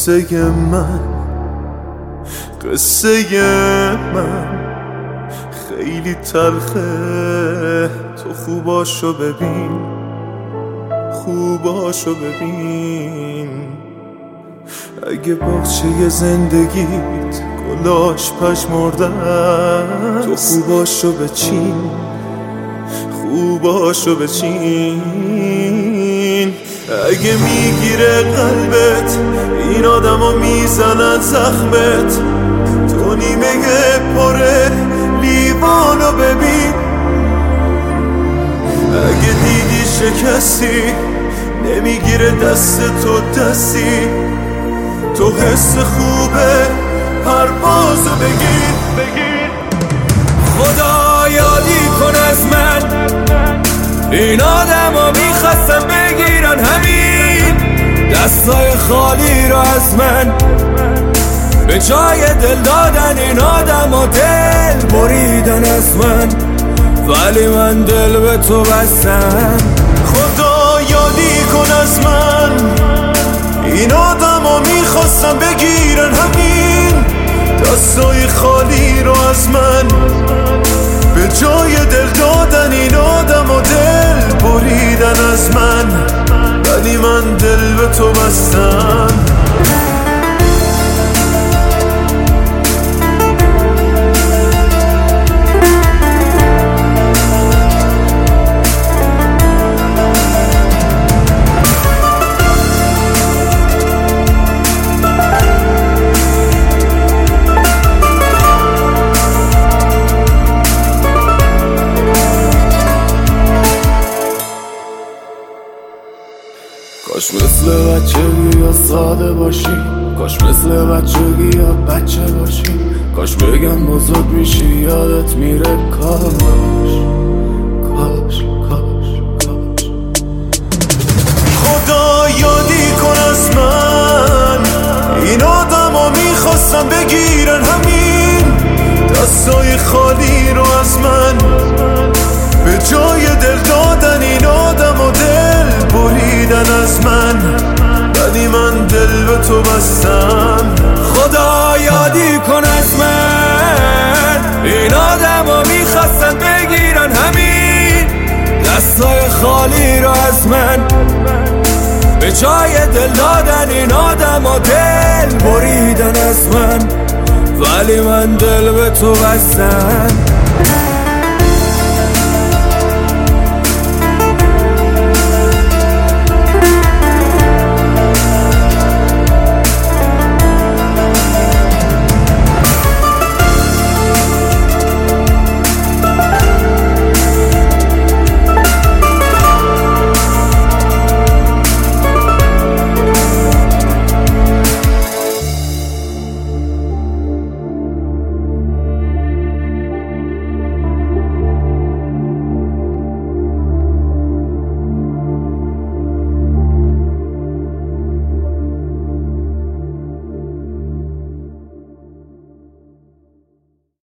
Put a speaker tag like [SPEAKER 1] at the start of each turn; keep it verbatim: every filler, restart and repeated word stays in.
[SPEAKER 1] قصه من قصه من خیلی تلخه، تو خوباشو ببین، خوباشو ببین. اگه باغچه زندگیت گلاش پژمردن، تو خوباشو بچین، خوباشو بچین. اگه میگیره قلبت این آدمو میزنن زخمت، تو نیمه پره لیوانو ببین. اگه دیدی شکستی نمیگیره دست تو دستی، تو حس خوبه پروازو بگیر بگیر.
[SPEAKER 2] خدا یادی کن از من، این آدم ها میخواستم بگیرن همین دستای خالی رو از من، به جای دل دادن این آدم ها دل بریدن از من، ولی من دل به تو بستم.
[SPEAKER 1] خدا یادی کن از من، این آدم ها میخواستم بگیرن همین دستای خالی رو از من، به جای دل دادن این آدم ها دل بریدن از من، ولی من دل به تو بستم.
[SPEAKER 2] کاش مثل بچگی یا ساده باشی، کاش مثل بچگی یا بچه باشی، کاش بگم بزرگ میشی یادت میره. کاش کاش کاش کاش.
[SPEAKER 1] خدا یادی کن از من، این آدم ها میخواستم بگیرن همین دستای خالی رو از من، به جای دل دادن این آدم ها دل بریدن از من، ولی من دل به تو بستم.
[SPEAKER 2] خدا یادی کن از من، این آدم ها میخواستن بگیرن همین دستای خالی رو از من، به جای دل دادن این آدم ها دل بریدن از من، ولی من دل به تو بستم.